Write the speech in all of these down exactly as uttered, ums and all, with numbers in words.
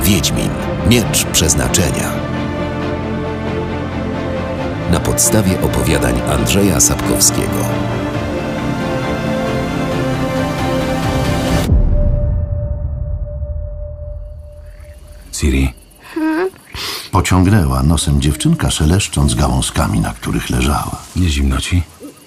Wiedźmin. Miecz Przeznaczenia. Na podstawie opowiadań Andrzeja Sapkowskiego. Ciri? Hmm? Pociągnęła nosem dziewczynka, szeleszcząc gałązkami, na których leżała. Nie zimno ci?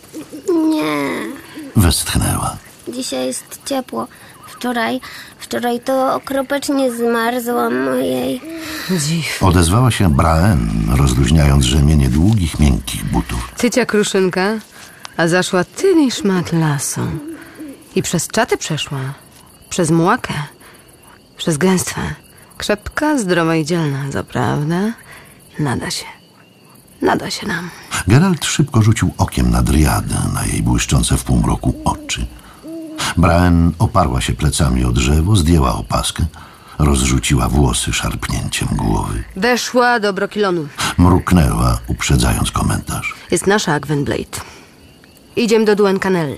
Nie. Westchnęła. Dzisiaj jest ciepło. Wczoraj, wczoraj to okropecznie zmarzłam mojej. Dziw. Odezwała się Braen, rozluźniając rzemienie długich, miękkich butów. Tycia kruszynka, a zaszła ty niż mat lasą. I przez czaty przeszła. Przez młakę. Przez gęstwę. Krzepka, zdrowa i dzielna, zaprawdę. Nada się. Nada się nam. Geralt szybko rzucił okiem na Driadę, na jej błyszczące w półmroku oczy. Braen oparła się plecami o drzewo, zdjęła opaskę, rozrzuciła włosy szarpnięciem głowy. Weszła do Brokilonu. Mruknęła, uprzedzając komentarz. Jest nasza Gwenblade. Idziemy do Duencanel.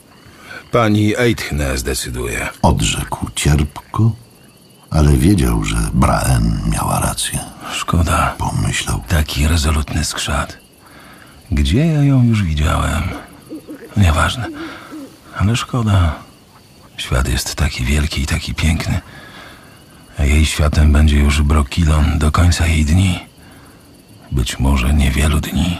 Pani Eithne zdecyduje. Odrzekł cierpko, ale wiedział, że Braen miała rację. Szkoda. Pomyślał. Taki rezolutny skrzat. Gdzie ja ją już widziałem? Nieważne. Ale szkoda. Świat jest taki wielki i taki piękny. A jej światem będzie już Brokilon do końca jej dni. Być może niewielu dni.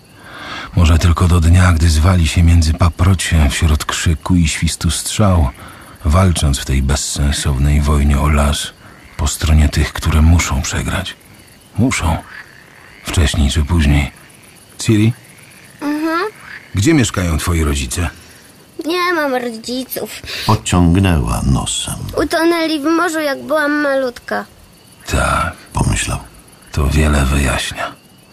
Może tylko do dnia, gdy zwali się między paprocie wśród krzyku i świstu strzał, walcząc w tej bezsensownej wojnie o las po stronie tych, które muszą przegrać. Muszą. Wcześniej czy później. Ciri? Mhm. Gdzie mieszkają twoi rodzice? Nie mam rodziców. Pociągnęła nosem. Utonęli w morzu, jak byłam malutka. Tak, Pomyślał. to wiele wyjaśnia.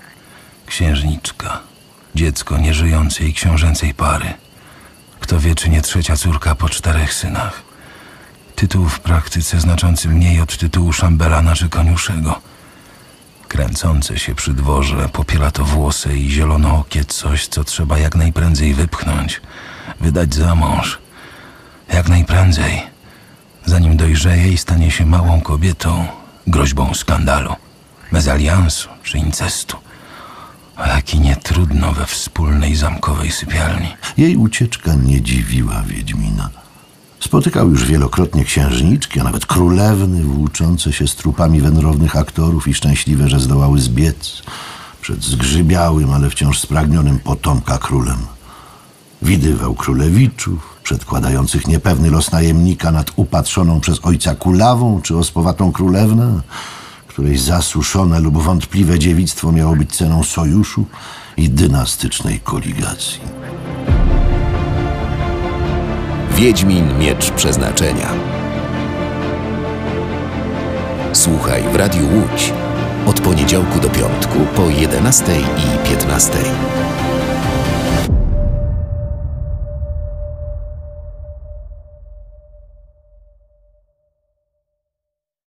Księżniczka. Dziecko nieżyjącej książęcej pary. Kto wie, czy nie trzecia córka po czterech synach. Tytuł w praktyce znaczący mniej od tytułu szambelana czy koniuszego. Kręcące się przy dworze, popielatowłose i zielonookie coś, co trzeba jak najprędzej wypchnąć. Wydać za mąż. Jak najprędzej. Zanim dojrzeje i stanie się małą kobietą, groźbą skandalu, mezaliansu czy incestu. A jaki nie trudno we wspólnej zamkowej sypialni. Jej ucieczka nie dziwiła Wiedźmina. Spotykał już wielokrotnie księżniczki, a nawet królewny włóczące się z trupami wędrownych aktorów i szczęśliwe, że zdołały zbiec przed zgrzybiałym, ale wciąż spragnionym potomka królem. Widywał królewiczów, przedkładających niepewny los najemnika nad upatrzoną przez ojca kulawą czy ospowatą królewnę, której zasuszone lub wątpliwe dziewictwo miało być ceną sojuszu i dynastycznej koligacji. Wiedźmin. Miecz Przeznaczenia. Słuchaj w Radiu Łódź od poniedziałku do piątku po jedenastej i piętnastej.